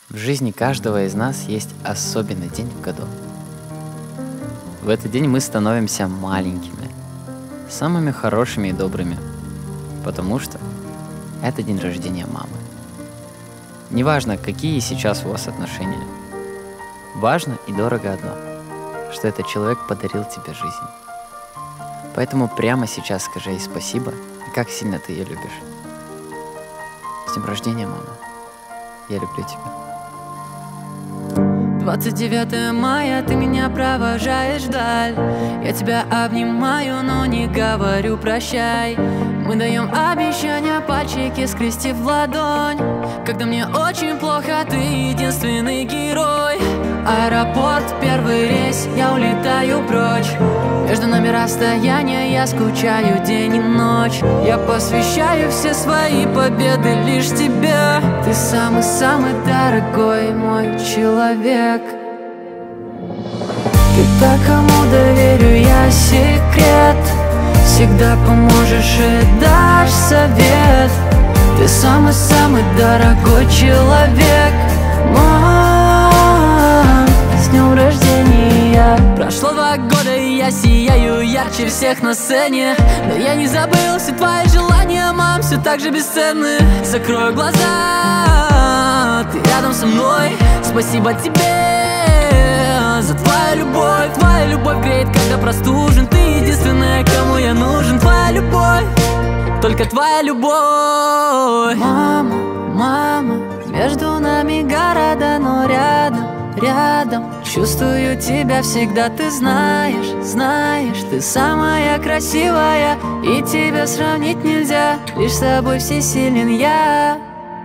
В жизни каждого из нас есть особенный день в году. В этот день мы становимся маленькими, самыми хорошими и добрыми, потому что это день рождения мамы. Неважно, какие сейчас у вас отношения, важно и дорого одно, что этот человек подарил тебе жизнь. Поэтому прямо сейчас скажи ей спасибо и как сильно ты ее любишь. С днем рождения, мама. Я люблю тебя. 29 мая, ты меня провожаешь вдаль. Я тебя обнимаю, но не говорю прощай. Мы даем обещания, пальчики скрестив в ладонь. Когда мне очень плохо, ты единственный герой. Аэропорт, первый рейс, я улетаю прочь. Между нами расстояние, я скучаю день и ночь. Я посвящаю все свои победы лишь тебе. Ты самый-самый дорогой мой человек. Ты так, кому доверю я секрет. Всегда поможешь и дашь совет. Ты самый-самый дорогой человек. Мам, с днем рождения. Прошло 2 года, и я сияю ярче всех на сцене. Но я не забыл все твои желания, мам, все так же бесценны. Закрою глаза, ты рядом со мной. Спасибо тебе за твою любовь греет, когда простужен. Ты единственная, кому я нужен. Твоя любовь, только твоя любовь. Мама, мама, между нами города, но рядом чувствую тебя всегда. Ты знаешь, ты самая красивая, и тебя сравнить нельзя. Лишь с тобой всесилен я.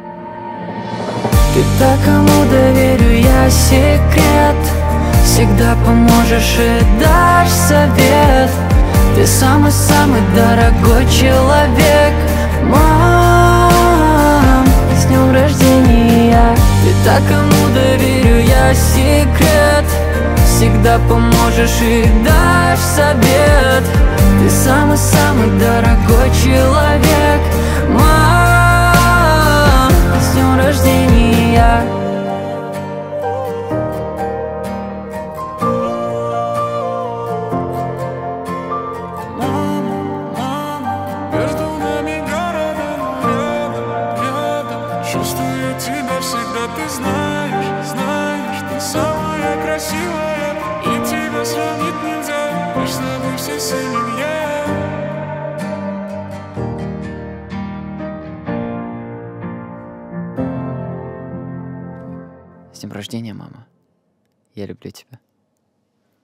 Ты так, кому доверю я секрет. Всегда поможешь и дашь совет. Ты самый-самый дорогой человек. Мам, с днем рождения. Ты так, кому доверю я секрет. Всегда поможешь и дашь совет. Ты самый-самый дорогой человек. Мам, с днем рождения. Чувствую тебя всегда, ты знаешь, ты самая красивая, и тебя сравнить нельзя, лишь с тобой всесилен я. С днем рождения, мама. Я люблю тебя.